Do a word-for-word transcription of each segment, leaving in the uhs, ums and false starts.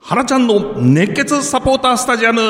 原ちゃんの熱血サポータースタジアム。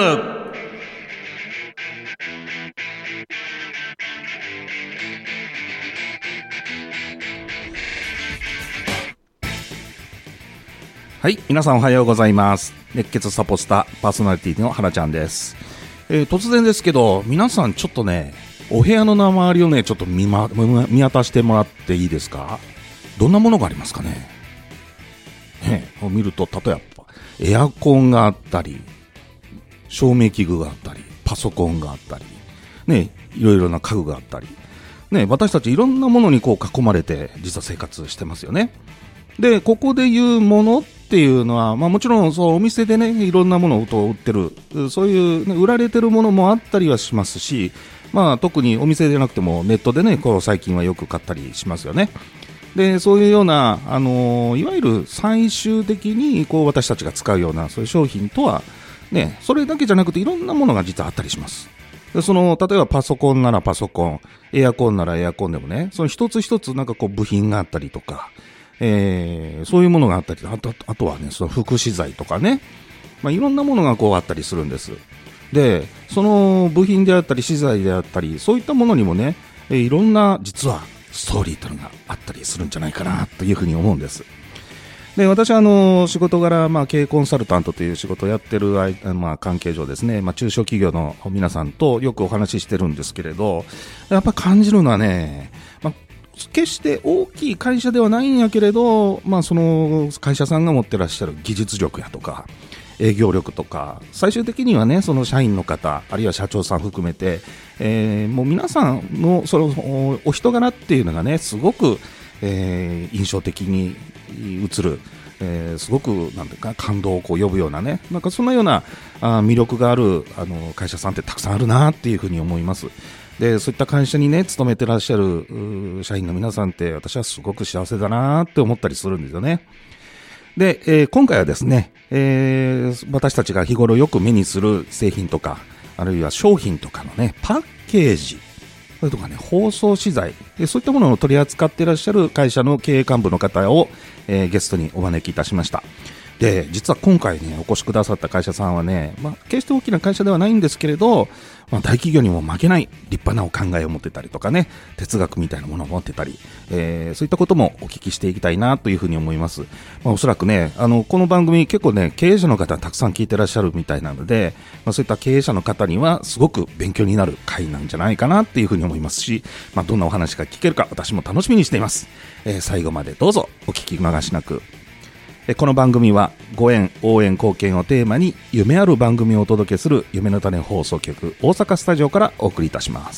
はい、皆さんおはようございます。熱血サポスタパーソナリティの原ちゃんです。えー、突然ですけど、皆さんちょっとね、お部屋の周りをね、ちょっと 見,、ま、見渡してもらっていいですか？どんなものがありますかね。ね、見ると、例えばエアコンがあったり、照明器具があったり、パソコンがあったり、ね、いろいろな家具があったり、ね、私たちいろんなものにこう囲まれて実は生活してますよね。で、ここでいうものっていうのは、まあ、もちろんそうお店でね、いろんなものを売ってる、そういう、ね、売られてるものもあったりはしますし、まあ、特にお店でなくてもネットでね、こう最近はよく買ったりしますよね。で、そういうような、あのー、いわゆる最終的にこう私たちが使うようなそういう商品とは、ね、それだけじゃなくていろんなものが実はあったりします。で、その例えばパソコンならパソコン、エアコンならエアコンでもね、その一つ一つなんかこう部品があったりとか、えー、そういうものがあったり、あと、あとはね、その副資材とかね、まあ、いろんなものがこうあったりするんです。で、その部品であったり資材であったり、そういったものにもね、えー、いろんな実はストーリーというのがあったりするんじゃないかなというふうに思うんです。で、私はあの仕事柄、まあ、経営コンサルタントという仕事をやってる、まあ、関係上ですね、まあ、中小企業の皆さんとよくお話ししてるんですけれど、やっぱり感じるのはね、まあ、決して大きい会社ではないんやけれど、まあ、その会社さんが持ってらっしゃる技術力やとか営業力とか、最終的にはね、その社員の方あるいは社長さん含めて、えー、もう皆さんのそのお人柄っていうのがね、すごく、えー、印象的に映る、えー、すごくなんていうか感動をこう呼ぶようなね、なんかそんなようなあ魅力があるあの会社さんってたくさんあるなっていうふうに思います。で、そういった会社にね、勤めてらっしゃる社員の皆さんって私はすごく幸せだなって思ったりするんですよね。で、えー、今回はですね、えー、私たちが日頃よく目にする製品とか、あるいは商品とかのね、パッケージ、それとかね、包装資材、そういったものを取り扱っていらっしゃる会社の経営幹部の方を、えー、ゲストにお招きいたしました。で、実は今回ね、お越しくださった会社さんはね、まあ、決して大きな会社ではないんですけれど、まあ、大企業にも負けない立派なお考えを持ってたりとかね、哲学みたいなものを持ってたり、えー、そういったこともお聞きしていきたいなというふうに思います。まあ、おそらくね、あの、この番組結構ね、経営者の方たくさん聞いてらっしゃるみたいなので、まあ、そういった経営者の方にはすごく勉強になる回なんじゃないかなっていうふうに思いますし、まあ、どんなお話が聞けるか私も楽しみにしています。えー、最後までどうぞお聞き逃しなく。この番組はご縁、応援、貢献をテーマに夢ある番組をお届けする夢の種放送局大阪スタジオからお送りいたします。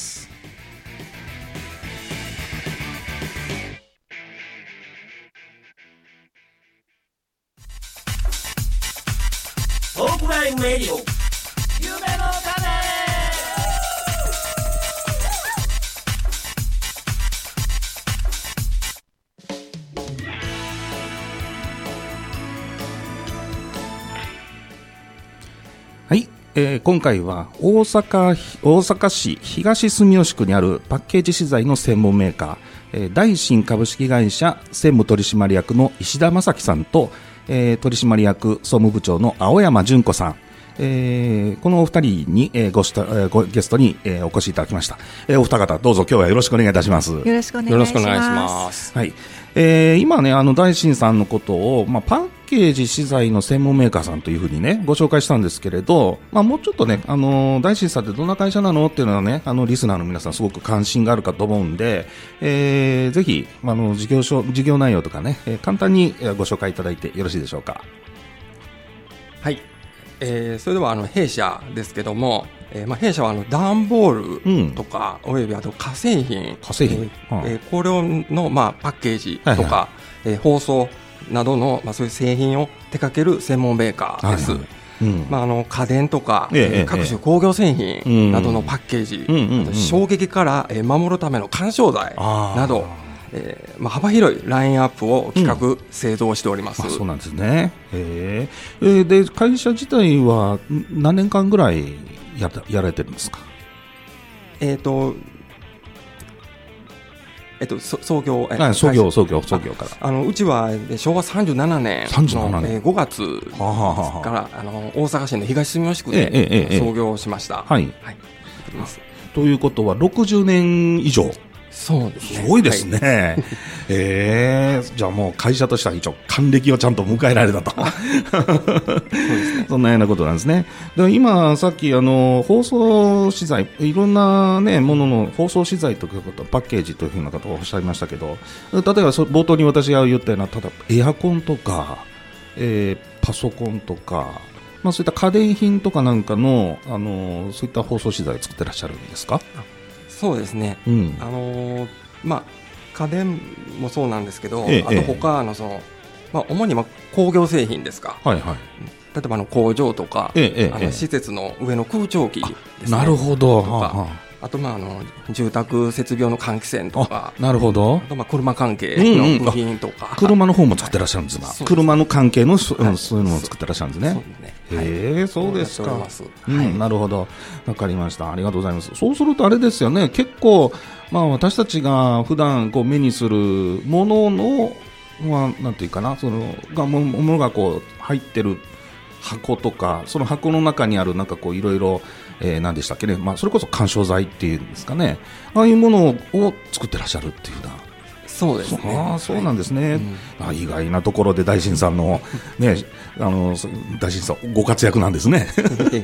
トークラインレディオ夢の種。 はい、えー、今回は大阪、大阪市東住吉区にあるパッケージ資材の専門メーカー、えー、大新株式会社専務取締役の石田正樹さんと、えー、取締役総務部長の青山純子さん、えー、このお二人に、えー、ごした、えー、ごゲストに、えー、お越しいただきました。えー、お二方どうぞ今日はよろしくお願いいたします。よろしくお願いします。 はい、えー、今ね、あの大新さんのことを、まあ、パッケージ資材の専門メーカーさんというふうにねご紹介したんですけれど、まあ、もうちょっとね、あのー、大新さんってどんな会社なのっていうのはね、あのリスナーの皆さんすごく関心があるかと思うんで、えー、ぜひあの事業所事業内容とかね、えー、簡単にご紹介いただいてよろしいでしょうか。 はい、えー、それではあの弊社ですけども、えーまあ、弊社はあの段ボールとか、うん、およびあと化成品、 化成品、 えーえー、これの、まあ、パッケージとか、はいはい、えー、包装などの、まあ、そういう製品を手掛ける専門メーカーです。はいはい、うん、まあ、あの家電とか、ええ、各種工業製品などのパッケージ、うんうんうん、衝撃から守るための緩衝材など、えーまあ、幅広いラインアップを企画、うん、製造しております。 あ、そうなんですね。えー、で会社自体は何年間ぐらい や, やられてるんですか。 えーとえっと、そ創業、えあ創業創業創業からあのうちはしょうわさんじゅうななねんのさんじゅうななねん、 えー、ごがつからはあはあはあ、 あの大阪市の東住吉区で、 ええええ、 創業しました。 はい、はい、ということはろくじゅうねん以上。 そうですね。 すごいですね。はい、えー、じゃあもう会社としては一応還暦をちゃんと迎えられたと。そうですね。そんなようなことなんですね。で今さっきあの包装資材、いろんなねものの包装資材ということパッケージというふうなことをおっしゃいましたけど、例えば冒頭に私が言ったようなただエアコンとか、えー、パソコンとか。まあ、そういった家電品とかなんかの、あのそういった包装資材を作ってらっしゃるんですか？ そうですね、うん、あのーまあ、家電もそうなんですけど、ええ、あと他のその、まあ、主にまあ工業製品ですか、はいはい、例えばあの工場とか、ええ、あの施設の上の空調機ですね、 なるほど、 とか、はあはあ、あとまああの住宅設備用の換気扇とか、 なるほど、 あとまあ車関係の部品とか、 うんうん、車の方も作ってらっしゃるんですが、はい、車の関係のそ、はい、そういうのを作ってらっしゃるんですね。そうですね、へえ、そうですか。うん、なるほど、わかりました。ありがとうございます。そうするとあれですよね、結構、まあ、私たちが普段こう目にするものの、まあ、なんていうかな、そのがものがこう入ってる箱とか、その箱の中にあるなんかこういろいろ、えー、何でしたっけね、まあ、それこそ緩衝材っていうんですかね、ああいうものを作ってらっしゃるっていうような。 そうですね。 ああ、そうなんですね。はい、あ、意外なところで大臣さんのね、あの大臣さんご活躍なんですね。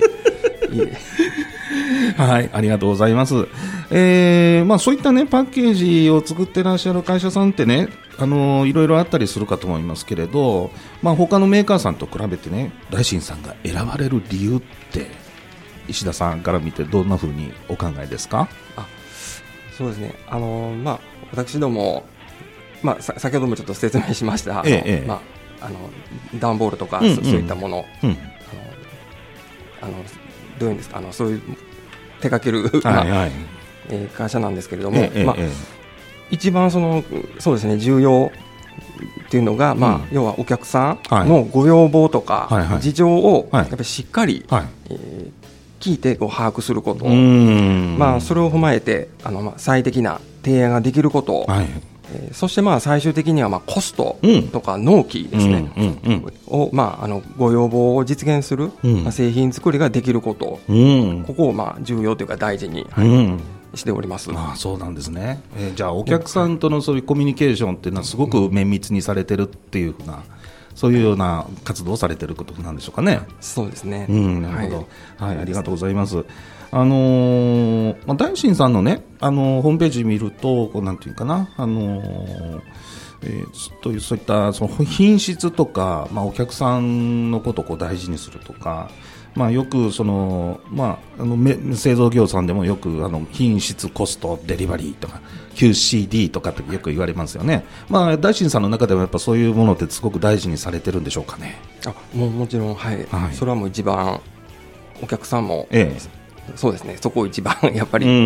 はい、ありがとうございます。えー、まあそういったねパッケージを作ってらっしゃる会社さんってね、あのいろいろあったりするかと思いますけれど、まあ他のメーカーさんと比べてね、大臣さんが選ばれる理由って石田さんから見てどんなふうにお考えですか？ あ、そうですね。あのまあ私ども。まあ、先ほどもちょっと説明しました、ええまあ、あの段ボールとか、うんうん、そういったもの、うん、あのあのどういうんですか、あのそういう手掛ける、はいはい、えー、会社なんですけれども、ええまあええ、一番そのそうですね、重要っていうのが、まあ、うん、要はお客さんのご要望とか、はい、事情をやっぱりしっかり、はいはい、えー、聞いてこう把握すること、まあ、それを踏まえてあの、まあ、最適な提案ができること、はい、えー、そしてまあ最終的にはまあコストとか納期ですね、うんうんうん、をまああのご要望を実現する、うん、まあ、製品作りができること、うん、ここをまあ重要というか大事に、はい、うん、しております。 ああ、そうなんですね。えー、じゃあお客さんとのそういうコミュニケーションっていうのはすごく綿密にされてるっていうふうな、そういうような活動をされてることなんでしょうかね。 そうですね、 うん、なるほど、はいはい、ありがとうございます。あのーまあ、大臣さんのね、あのー、ホームページ見るとこうなんていうかな、あのーえー、というそういったその品質とか、まあ、お客さんのことをこう大事にするとか、まあ、よくその、まあ、あの製造業さんでもよくあの品質コストデリバリーとか キューシーディー とかってよく言われますよね。まあ、大臣さんの中でもやっぱそういうものってすごく大事にされてるんでしょうかね。 あ、もうもちろん、はい、はい、それはもう一番お客さんも、ええ、そうですね、そこを一番やっぱり、うん、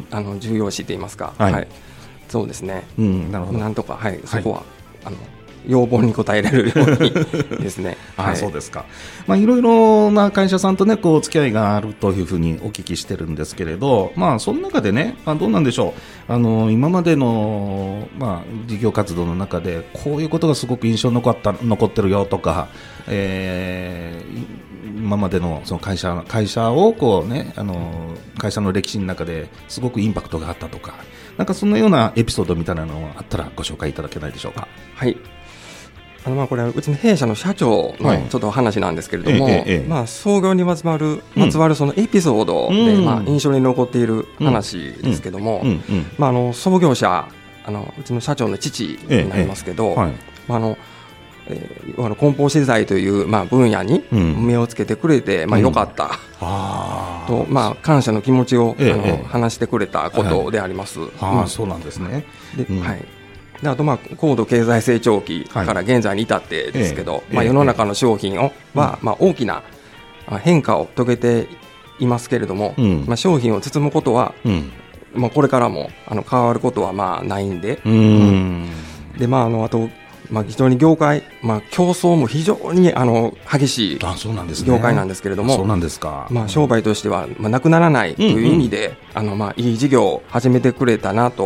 あの重要視と言いますか、はいはい、そうですね、うん、なるほど、なんとか、はい、そこは、はい、あの要望に応えられるようにですね。 あ、はい、そうですか。まあ、いろいろな会社さんとね、こうお付き合いがあるというふうにお聞きしてるんですけれど、まあ、その中でね、まあ、どうなんでしょう。あの、今までの、まあ、事業活動の中で、こういうことがすごく印象に残った、残ってるよとか、えー、今までのその会社、会社をこうね、あの、会社の歴史の中ですごくインパクトがあったとか、なんかそのようなエピソードみたいなのがあったらご紹介いただけないでしょうか。 はい。あのまあこれはうちの弊社の社長のちょっと話なんですけれども、はい、えええ、まあ創業にまつわる、まつわるそのエピソードで、うん、まあ印象に残っている話ですけども、うんうんうん、まああの創業者、あのうちの社長の父になりますけど、はい、まああのえー、あの梱包資材という、まあ、分野に目をつけてくれて、うん、まあ、よかった、うん、あと、まあ、感謝の気持ちを、ええ、あのええ、話してくれたことであります。はい、 あ、うん、そうなんですね。 で、うん、はい、であと、まあ、高度経済成長期から現在に至ってですけど、はい、まあ、世の中の商品を、え、は、まあ、大きな変化を遂げていますけれども、うん、まあ、商品を包むことは、うん、まあ、これからもあの変わることはまあないんで、うん、で、まあ、あのあとまあ、非常に業界、まあ、競争も非常にあの激しい業界なんですけれども、 そうなんですか。 まあ、商売としては、まあ、なくならないという意味で、うんうん、あのまあ、いい事業を始めてくれたなと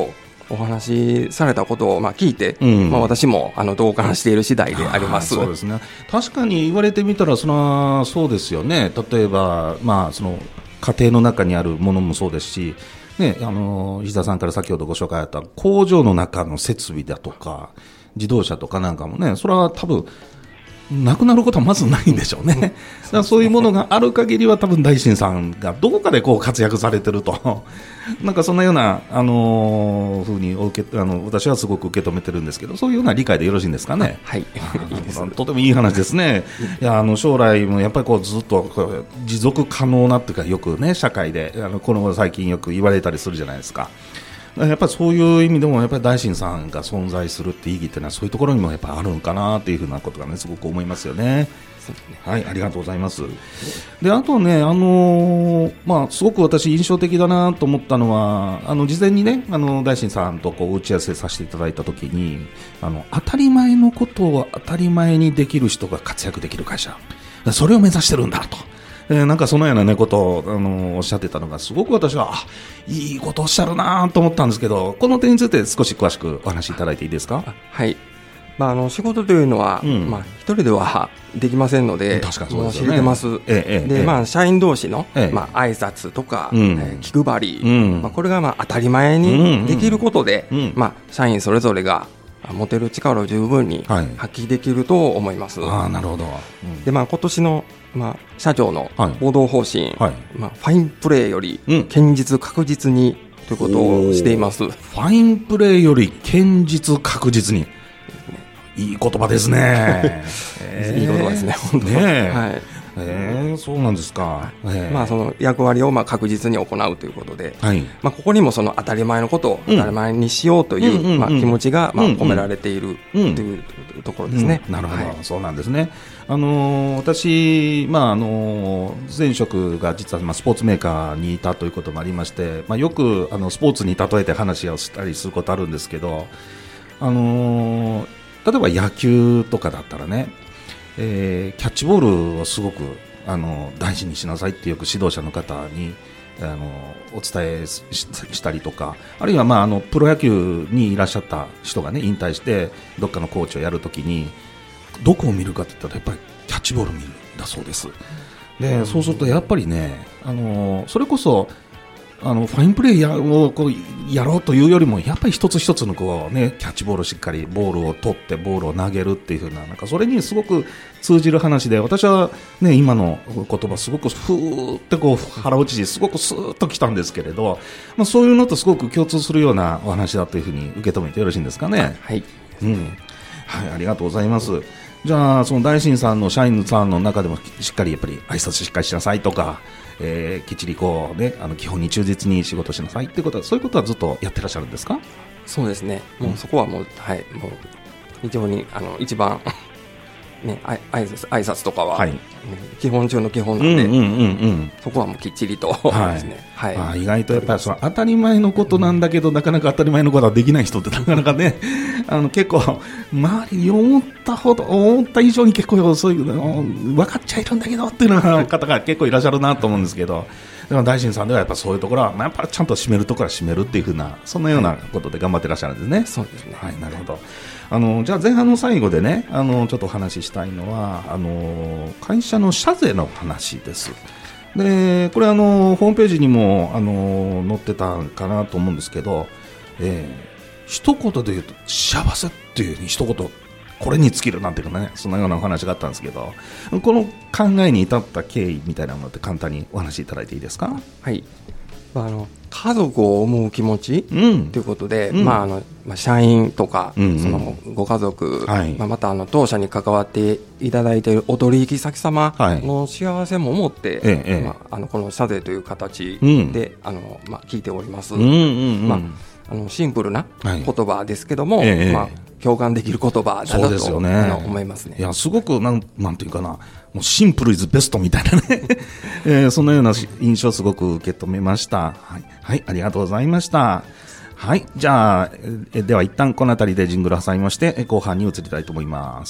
お話しされたことをまあ聞いて、うんまあ、私もあの同感している次第であります。 そうですね。確かに言われてみたらそのそうですよね。例えば、まあ、その家庭の中にあるものもそうですし、ね、あの石田さんから先ほどご紹介あった工場の中の設備だとか自動車とかなんかもね、それは多分なくなることはまずないんでしょうね。だからそういうものがある限りは多分大臣さんがどこかでこう活躍されてるとなんかそんなような、あのー、ふうに受けあの私はすごく受け止めてるんですけど、そういうような理解でよろしいんですかね。 はい、いいです。 とてもいい話ですね。いやあの将来もやっぱりこうずっとこう持続可能なっていうか、よくね社会であのこの最近よく言われたりするじゃないですか。やっぱりそういう意味でもやっぱり大臣さんが存在するって意義っていうのはそういうところにもやっぱあるのかなっていうふうなことがねすごく思いますよね。はい、ありがとうございます。であとね、あのーまあ、すごく私印象的だなと思ったのは、あの事前にねあの大臣さんとこう打ち合わせさせていただいたときに、あの当たり前のことを当たり前にできる人が活躍できる会社、それを目指してるんだと、えー、なんかそのような、ね、ことを、あのー、おっしゃってたのがすごく私はあいいことをおっしゃるなと思ったんですけど、この点について少し詳しくお話しいただいていいですか。 はい、まあ、あの仕事というのは、うんまあ、一人ではできませんので、 確かにそうですよね。 知れてます。 ええで、 ええまあ、社員同士の、 ええまあ、挨拶とか、 うんえー気配り、 うんまあ、これがまあ当たり前にできることで、 うんうんまあ、社員それぞれが持てる力を十分にはい発揮できると思います。 ああなるほど、うんでまあ、今年の、まあ、社長のはい行動方針、 はいまあ、ファインプレーよりうん堅実確実にということをしています。 ファインプレーより堅実確実に、いい言葉ですね。えーいい言葉ですね、本当に。 ねえはいえーそうなんですか。えーまあ、その役割をまあ確実に行うということで、 はいまあ、ここにもその当たり前のことをうん当たり前にしようというんうんううんまあ気持ちがまあうんうん込められているとうんいうところですね。 うんなるほど、 はいそうなんですね。あのー私、まああのー前職が実はまあスポーツメーカーにいたということもありまして、まあ、よくあのスポーツに例えて話をしたりすることあるんですけど、あのー例えば野球とかだったらね、えーキャッチボールをすごくあの大事にしなさいってよく指導者の方にあのお伝え し, したりとか、あるいは、まあ、あのプロ野球にいらっしゃった人が、ね、引退してどっかのコーチをやるときにどこを見るかって言ったらやっぱりキャッチボールを見るんだそうです。でそうするとやっぱりね、あのそれこそあのファインプレーやをこうやろうというよりもやっぱり一つ一つのこう、ね、キャッチボールをしっかりボールを取ってボールを投げるっていう風な、なんかそれにすごく通じる話で、私は、ね、今の言葉すごくふーってこう腹落ちしすごくスーッときたんですけれど、まあ、そういうのとすごく共通するようなお話だというふうに受け止めてよろしいんですかね。 はい、 うんはい、ありがとうございます。じゃあその大臣さんの社員さんの中でもしっかりやっぱり挨拶しっかりしなさいとか、えー、きっちりこう、ね、あの基本に忠実に仕事しなさいってことは、そういうことはずっとやってらっしゃるんですか。 そうですね。もうそこはもう、はい、もう非常にあの一番ね、あい挨拶挨拶とかは、 はいね基本中の基本うなんんで、 うんうんうんそこはもうきっちりとはいですね。はい。 あ意外とやっぱりその当たり前のことなんだけど、なかなか当たり前のことはできない人ってなかなかねあの結構周りに思ったほど思った以上に結構そういうの分かっちゃいるんだけどっていうような方が結構いらっしゃるなと思うんですけど、でも大臣さんではやっぱそういうところは、まあ、やっぱりちゃんと締めるところは締めるっていう風な、そんなようなことで頑張ってらっしゃるんですね。 そうですね。 はい、なるほど。あのじゃあ前半の最後でね、あのちょっとお話ししたいのは、あの会社の社税の話です。でこれあのホームページにもあの載ってたかなと思うんですけど、えー、一言で言うと幸せっていう一言これに尽きるなんていうかね、そんなようなお話があったんですけど、この考えに至った経緯みたいなものって簡単にお話しいただいていいですか。 はい。まあ、あの家族を思う気持ちと、 うん、 いうことで、 うんまああのまあ、社員とか、 うんうん、 そのご家族、 はいまあ、またあの当社に関わっていただいているお取引先様の幸せも思って、 はいええまあ、あのこの社税という形で、 うんあのまあ、聞いております。 うんうんうんまああのシンプルなはい言葉ですけども、 ええまあ、共感できる言葉だそうなと、 ですよね、 あの思いますね。 いやすごくなんなんていうかな、もうシンプルイズベストみたいなね、えー、そのような印象をすごく受け止めました。はい、はい、ありがとうございました。はい、じゃあえでは一旦このあたりでジングル挟みまして後半に移りたいと思います。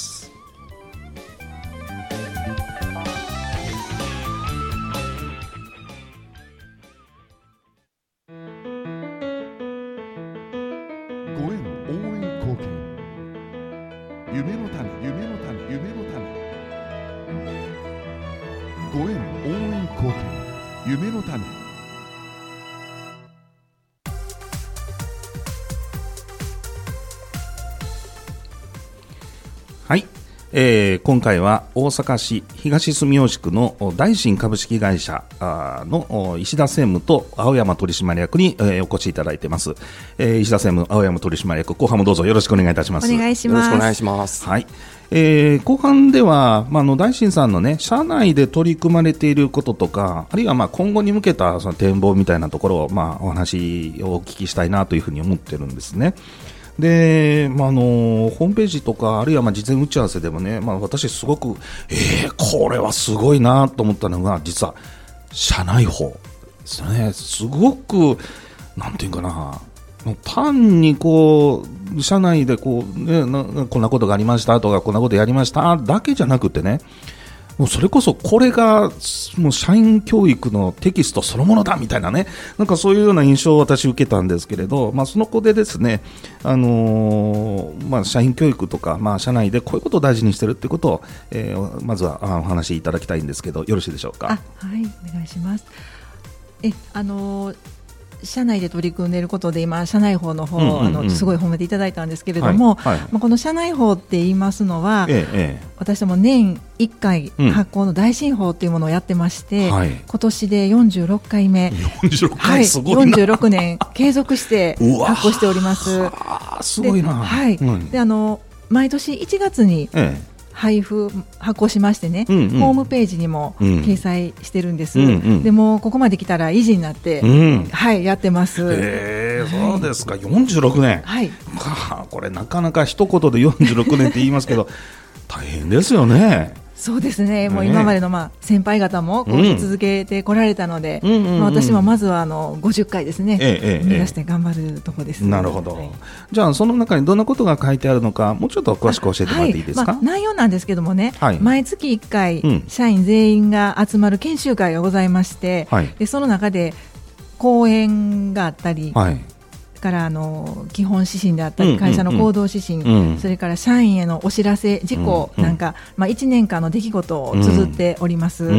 ご縁応援貢献夢の種。 はい、えー、今回は大阪市東住吉区の大新株式会社の石田専務と青山取締役に、えー、お越しいただいています、えー、石田専務、青山取締役、後半もどうぞよろしくお願いいたします。 お願いします。よろしくお願いします。 はい、えー、後半では、まあ、あの大新さんのね社内で取り組まれていることとか、あるいはまあ今後に向けたその展望みたいなところを、まあ、お話をお聞きしたいなというふうに思ってるんですね。で、まあ、あのホームページとかあるいはまあ事前打ち合わせでもね、まあ、私すごく、えー、これはすごいなと思ったのが実は社内報ですね。すごくなんていうかな、単にこう社内でこう、ね、なこんなことがありましたとかこんなことやりましただけじゃなくてね、もうそれこそこれがもう社員教育のテキストそのものだみたいなね、なんかそういうような印象を私受けたんですけれど、まあ、その子でですね、あのーまあ、社員教育とか、まあ、社内でこういうことを大事にしているということを、えー、まずはお話しいただきたいんですけどよろしいでしょうか。 あ、はい、お願いします。えあのー社内で取り組んでいることで今社内法の方、うんうんうん、あのすごい褒めていただいたんですけれども、はいはい、まあ、この社内法って言いますのは、ええ、私ども年いっかい発行の大新法というものをやってまして、うん、はい、今年でよんじゅうろっかいめ、 よんじゅうろっかい、すごいな、 はい、よんじゅうろくねん継続して発行しております。 すごいな。 はい、うん、であの毎年いちがつに、ええ、配布発行しましてね、うんうん、ホームページにも掲載してるんです、うんうん、でもここまで来たら維持になって、うん、はい、やってます。 へー、そうですか。よんじゅうろくねん、はい、はあ、これなかなか一言でよんじゅうろくねんって言いますけど大変ですよね。 そうですね、もう今までのまあ先輩方もこう続けてこられたので、うん、まあ、私もまずはあのごじゅっかいですね、ええ、目指して頑張るところです。 なるほど、はい、じゃあその中にどんなことが書いてあるのかもうちょっと詳しく教えてもらっていいですか。 はい、まあ、内容なんですけどもね、はい、毎月いっかい、うん、社員全員が集まる研修会がございまして、はい、でその中で講演があったり、はい、からあの基本指針であったり、会社の行動指針、うんうん、それから社員へのお知らせ事項なんか、うんうん、まあ、いちねんかんの出来事を綴っております、うん、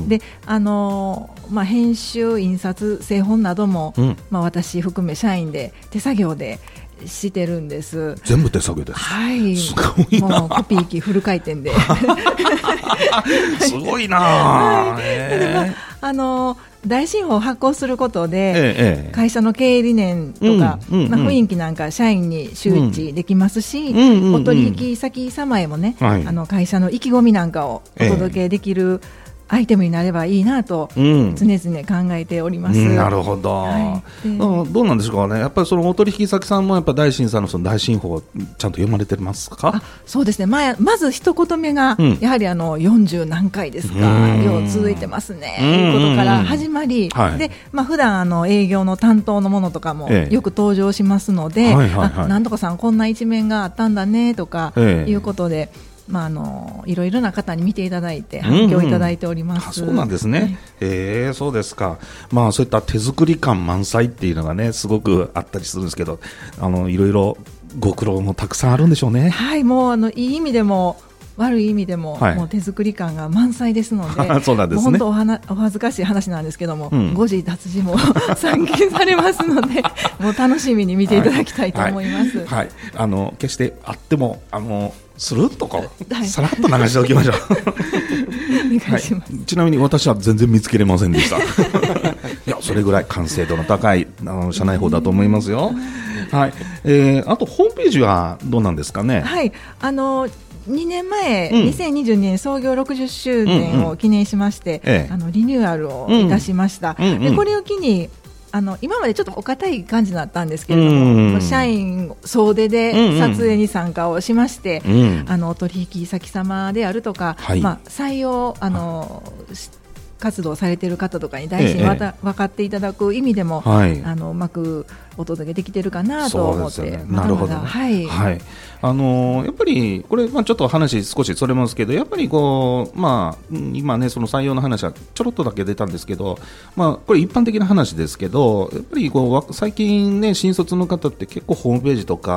であの、まあ、編集印刷製本なども、うん、まあ、私含め社員で手作業でしてるんです。 全部手作業です。 はい、 すごいな。 もうコピー機フル回転ですごいな、はい、 で、まあ、あの大新法を発行することで、ええ、会社の経営理念とか、うんうんうん、まあ、雰囲気なんか社員に周知できますし、うんうんうん、お取引先様へもね、はい、あの会社の意気込みなんかをお届けできる、ええ、アイテムになればいいなと常々考えております、うん、 なるほど、はい、どうなんでしょうかね。やっぱりそのお取引先さんもやっぱ大新さんのその大新法をちゃんと読まれてますか。 あ、そうですね、まあ、まず一言目が、うん、やはりあのよんじゅう何回ですか、よう続いてますねということから始まり、はい、で、まあ、普段あの営業の担当のものとかもよく登場しますので、ええ、はいはいはい、あ、なんとかさんこんな一面があったんだねとかいうことで、ええ、まあ、あのいろいろな方に見ていただいて反響いただいております、 うんうん、あ、そうなんですね、はい、えー、そうですか。まあ、そういった手作り感満載っていうのがねすごくあったりするんですけど、あのいろいろご苦労もたくさんあるんでしょうね。 はい、もうあのいい意味でも悪い意味でも、はい、もう手作り感が満載ですので、 そうなんですね、もう本当 お, はなお恥ずかしい話なんですけども、うん、誤字脱字も散見されますのでもう楽しみに見ていただきたいと思います、 はいはい、あの決してあってもあのスルッとか、はい、さらっと流しておきましょうお願いします、 はい、ちなみに私は全然見つけれませんでしたいや、それぐらい完成度の高いあの社内法だと思いますよ、はい、えー、あとホームページはどうなんですかね。 はい、あのにねんまえ、うん、にせんにじゅうにねん創業ろくじゅっしゅうねんを記念しまして、うんうん、あのリニューアルをいたしました、うんうんうん、でこれを機にあの今までちょっとお堅い感じだったんですけれども、うんうん、社員総出で撮影に参加をしまして、うんうん、あの取引先様であるとか、はい、まあ、採用あの活動されている方とかに大事にわた、ええ、分かっていただく意味でも、はい、あのうまくお届けできているかなと思って、ね、 なるほど、ね、はいはい、あのー、やっぱりこれ、まあ、ちょっと話少しそれますけど、やっぱりこう、まあ、今ねその採用の話はちょろっとだけ出たんですけど、まあ、これ一般的な話ですけど、やっぱりこう最近ね新卒の方って結構ホームページとか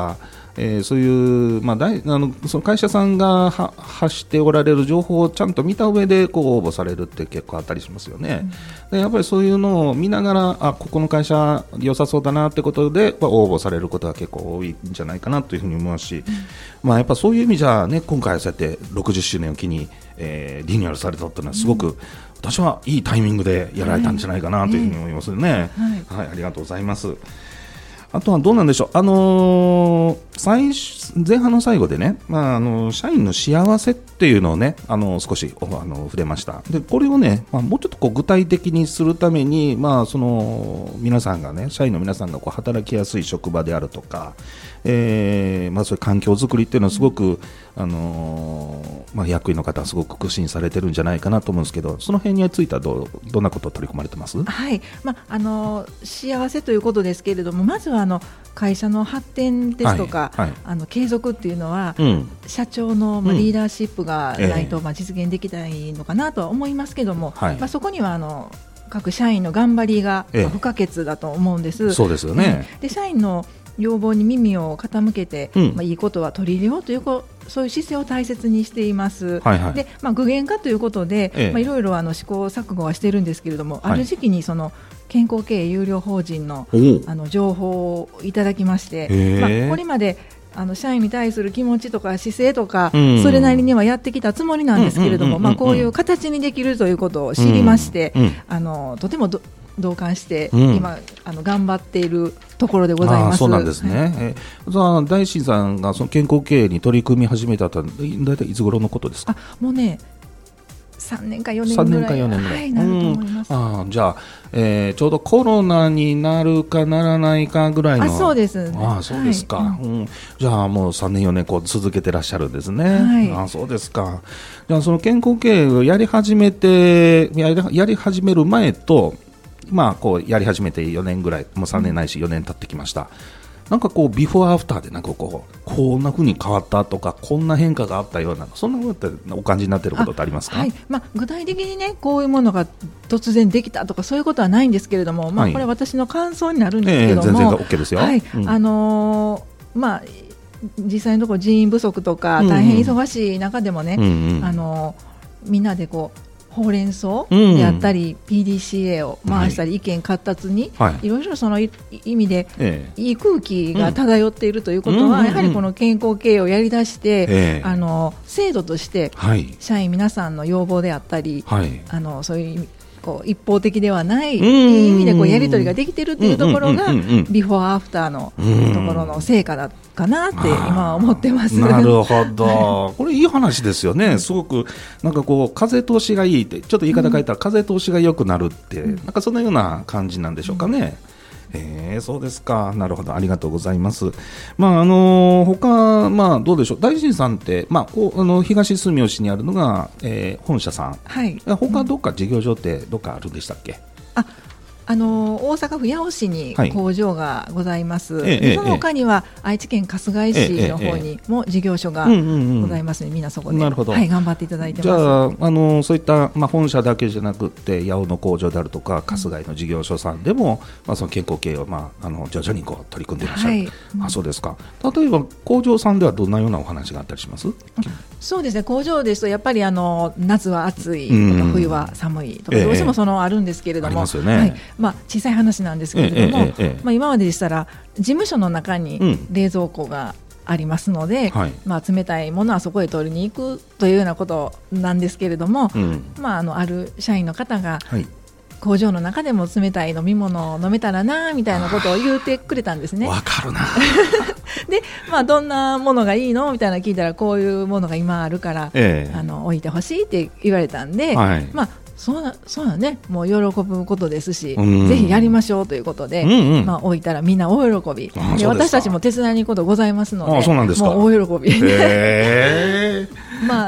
えー、そういう、まあ、大あのその会社さんがは発しておられる情報をちゃんと見た上でこう応募されるって結構あったりしますよね、うん、でやっぱりそういうのを見ながらあここの会社良さそうだなってことで、まあ、応募されることが結構多いんじゃないかなというふうに思いますし、うんまあ、やっぱそういう意味じゃ、ね、今回そうやってろくじゅっしゅうねんを機に、えー、リニューアルされたというのはすごく、うん、私はいいタイミングでやられたんじゃないかなというふうに思いますね、はいはいはい、ありがとうございます。あとはどうなんでしょう、あのー、最前半の最後でね、まあ、あの社員の幸せっていうのをね、あの少しあの触れました。でこれをね、まあ、もうちょっとこう具体的にするために、まあ、その皆さんがね、社員の皆さんがこう働きやすい職場であるとか、えーまあ、そういう環境づくりっていうのはすごく、あのーまあ、役員の方はすごく苦心されてるんじゃないかなと思うんですけど、その辺についてはど, どんなことを取り込まれてます？ はい、まあ、あの幸せということですけれども、まずはあの会社の発展ですとか、はいはい、あの継続っていうのは、うん、社長の、まあ、リーダーシップがないと、うんまあ、実現できないのかなとは思いますけども、はいまあ、そこにはあの各社員の頑張りが不可欠だと思うんです。 そうですよね。 で社員の要望に耳を傾けて、うんまあ、いいことは取り入れようというそういう姿勢を大切にしています、はいはいでまあ、具現化ということで、ええまあ、いろいろあの試行錯誤はしているんですけれども、はい、ある時期にその健康経営有料法人 の, あの情報をいただきまして、まあ、これまであの社員に対する気持ちとか姿勢とか、うん、それなりにはやってきたつもりなんですけれども、まあ、こういう形にできるということを知りまして、うんうん、あのとてもど同感して、うん、今あの頑張っているところでございます。 あそうなんですね、はいえー、大志さんがその健康経営に取り組み始めたとはだいたいいつ頃のことですか？ あもうねさんねんかよねんぐらい、さんねんかよねんぐらい、はい、なると思います、うん、 あじゃあ、えー、ちょうどコロナになるかならないかぐらいの。 あそうです、ね、 あそうですか、はいうん、じゃあもうさんねんよねんこう続けてらっしゃるんですね、はい、あそうですか。じゃあその健康経営をやり始めてやり、やり始める前とまあ、こうやり始めてよねんぐらい、もうさんねんないしよねん経ってきました、うん、なんかこうビフォーアフターでなんかこうこんな風に変わったとかこんな変化があったようなそんなことってお感じになっていることってありますか？ はいまあ、具体的にねこういうものが突然できたとかそういうことはないんですけれども、まあ、これは私の感想になるんですけども、えー、全然 OK ですよ、はいうんあのーまあ、実際のところ人員不足とか大変忙しい中でもね、うんうんあのー、みんなでこうほうれん草であったり、うん、ピーディーシーエー を回したり、はい、意見活達に、はい、いろいろその意味で、ええ、いい空気が漂っているということは、うん、やはりこの健康経営をやり出して、ええ、あの制度として社員皆さんの要望であったり、はい、あのそういうこう一方的ではないいい意味でこうやり取りができているというところがビフォーアフターのところの成果だかなって今は思ってます。 なるほどこれいい話ですよね。すごくなんかこう風通しがいいってちょっと言い方変えたら風通しが良くなるって、うん、なんかそのような感じなんでしょうかね、うん、えー、そうですか。なるほどありがとうございます。まああのー、他、まあ、どうでしょう大臣さんって、まあ、こうあの東住吉にあるのが、えー、本社さん、はい、他どっか事業所ってどっかあるんでしたっけ？ ああの大阪府八尾市に工場がございます、はい、その他には愛知県春日井市の方にも事業所がございますので、みんなそこで、はい、頑張っていただいてます。 じゃあ、あのそういった、まあ、本社だけじゃなくて八尾の工場であるとか春日井の事業所さんでも、うんまあ、その健康経営を、まあ、あの徐々にこう取り組んでいらっしゃる、はいうん、あそうですか。例えば工場さんではどんなようなお話があったりします？ そうですね工場ですとやっぱりあの夏は暑いとか冬は寒いとかどうしてもそのあるんですけれども、ありますよね。はいまあ、小さい話なんですけれども、ええええまあ、今まででしたら事務所の中に冷蔵庫がありますので、うんはいまあ、冷たいものはそこへ取りに行くというようなことなんですけれども、うんまあ、あのある社員の方が、はい工場の中でも冷たい飲み物を飲めたらなみたいなことを言ってくれたんですね。 わかるなで、まあ、どんなものがいいのみたいな聞いたらこういうものが今あるから、ええ、あの置いてほしいって言われたんで、はいまあそうな、そうだねもう喜ぶことですし、うん、ぜひやりましょうということで、うんうんまあ、置いたらみんな大喜びで私たちも手伝いに行くことございますので、ああそうなんですか。もう大喜びまあ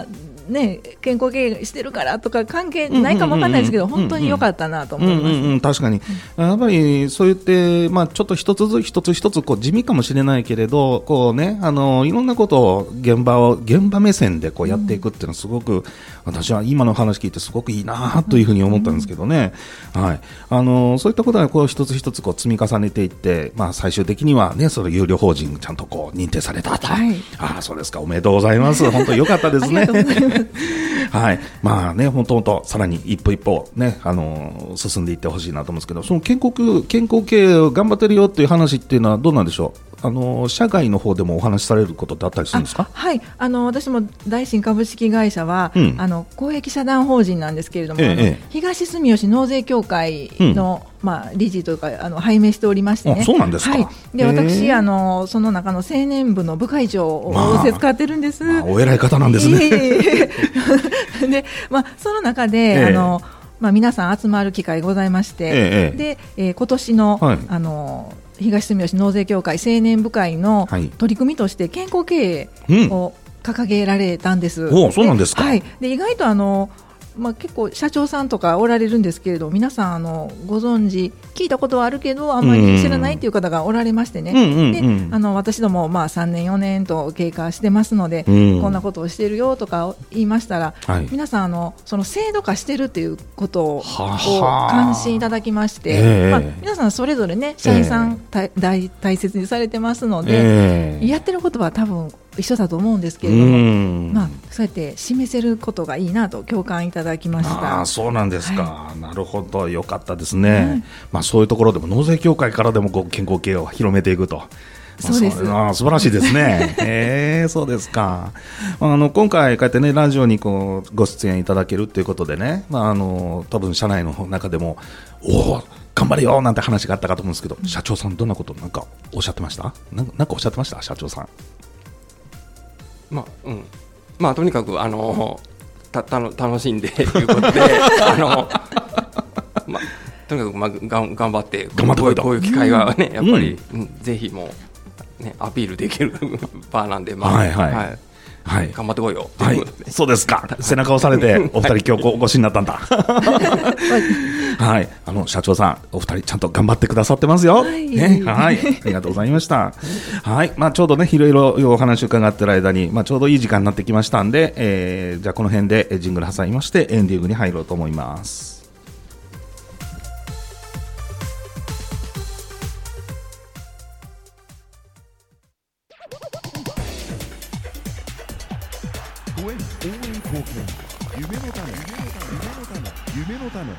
ね、健康経営してるからとか関係ないかもわかんないですけど、本当に良かったなと思います。うんうんうん、 確かに、うん、やっぱりそう言って、まあ、ちょっと一つずつ一つ一つこう地味かもしれないけれど、こうね、あのいろんなことを現場を現場目線でこうやっていくっていうのはすごく、うん、私は今の話聞いてすごくいいなというふうに思ったんですけどね、うんはい、あのそういったことはこう一つ一つこう積み重ねていって、まあ、最終的には、ね、その有料法人ちゃんとこう認定されたと、はい、ああそうですか、おめでとうございます本当に良かったですねはい、まあね、本当本当さらに一歩一歩ね、あの進んでいってほしいなと思うんですけど、その健康健康経営を頑張ってるよっていう話っていうのはどうなんでしょう。あの社外の方でもお話しされることってあったりするんですか。 はい、あの私も大新株式会社は、うん、あの公益社団法人なんですけれども、ええ、東住吉納税協会の、うんまあ、理事というかあの拝命しておりましてね。 あ、そうなんですか。 はい、で私あのその中の青年部の部会長を仰せつかってるんです、まあまあ、お偉い方なんですね。 で、まあ、その中で、ええあのまあ、皆さん集まる機会ございまして、ええでえー、今年の、はい、あの東住吉納税協会青年部会の取り組みとして健康経営を掲げられたんです、 うん、おそうなんですか。 はい、で意外とあのまあ、結構社長さんとかおられるんですけれど、皆さんあのご存知聞いたことはあるけどあまり知らないという方がおられましてね、うんうんうん、であの私どもまあさんねんよねんと経過してますので、うん、こんなことをしているよとか言いましたら、はい、皆さんあのその制度化しているということを関心いただきまして、えーまあ、皆さんそれぞれね社員さん、えー、大, 大切にされてますので、えー、やってることは多分一緒だと思うんですけれども、まあ、そうやって示せることがいいなと共感いただきました。 あ、そうなんですか、はい、なるほど、よかったですね、はいまあ、そういうところでも納税協会からでもこう健康経営を広めていくと、まあ、 そうです。 あ、素晴らしいですねえー、そうですか。あの今回こうやってねラジオにこうご出演いただけるということでね、まあ、あの多分社内の中でもおー頑張れよなんて話があったかと思うんですけど、社長さんどんなことなんかおっしゃってました？なんか、なんかおっしゃってました社長さん。 まあうんまあ、とにかくあのたたの楽しんでということであの、まあ、とにかく、まあ、がん頑張って頑張ってこいと、 こういう機会はね、うん、やっぱり、うん、ぜひもう、ね、アピールできる場なんで、まあはいはいはいはい、 頑張ってこいよ、 はい、そうですか、背中を押されてお二人今日お越しになったんだはい、あの社長さんお二人ちゃんと頑張ってくださってますよ、はいね、はい、ありがとうございましたはい、まあ、ちょうどねいろいろお話を伺っている間に、まあ、ちょうどいい時間になってきましたんで、えー、じゃあこの辺でジングル挟みましてエンディングに入ろうと思います。 応援貢献夢のため夢のため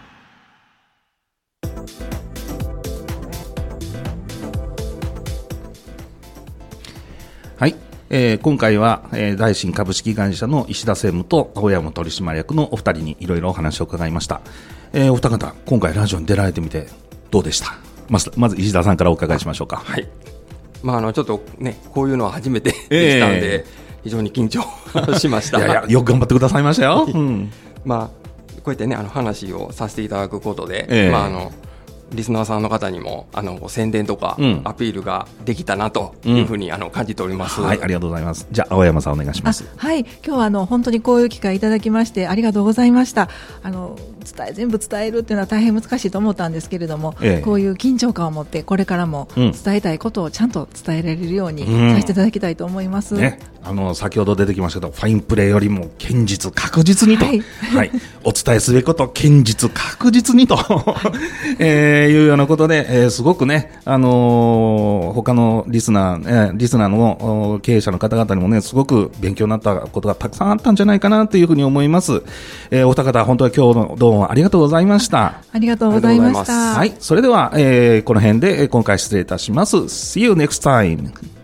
はい、えー、今回は、えー、大新株式会社の石田専務と青山取締役のお二人にいろいろお話を伺いました、えー、お二方今回ラジオに出られてみてどうでした？まず、まず石田さんからお伺いしましょうか。 はい、まあ、あのちょっとねこういうのは初めてでしたので、えー非常に緊張しましたいやいやよく頑張ってくださいましたよ、うん、 まあ、こうやってねあの話をさせていただくことで、えーまあ、あのリスナーさんの方にもあの宣伝とかアピールができたなというふうに、うん、あの感じております、 はい、ありがとうございます。じゃあ青山さんお願いします。 はい、今日はあの本当にこういう機会いただきましてありがとうございました。あの伝え全部伝えるっていうのは大変難しいと思ったんですけれども、ええ、こういう緊張感を持ってこれからも伝えたいことをちゃんと伝えられるようにさせていただきたいと思います、うんね、 あの先ほど出てきましたけどファインプレーよりも堅実確実にと、はいはい、お伝えすべきこと堅実確実にと、えー、いうようなことで、えー、すごくね、あのー、他のリスナー、えー、リスナーの経営者の方々にもねすごく勉強になったことがたくさんあったんじゃないかなというふうに思います、えー、お二方本当は今日のどうもありがとうございました。 ありがとうございました。 はい、それでは、えー、この辺で今回失礼いたします。See you next time.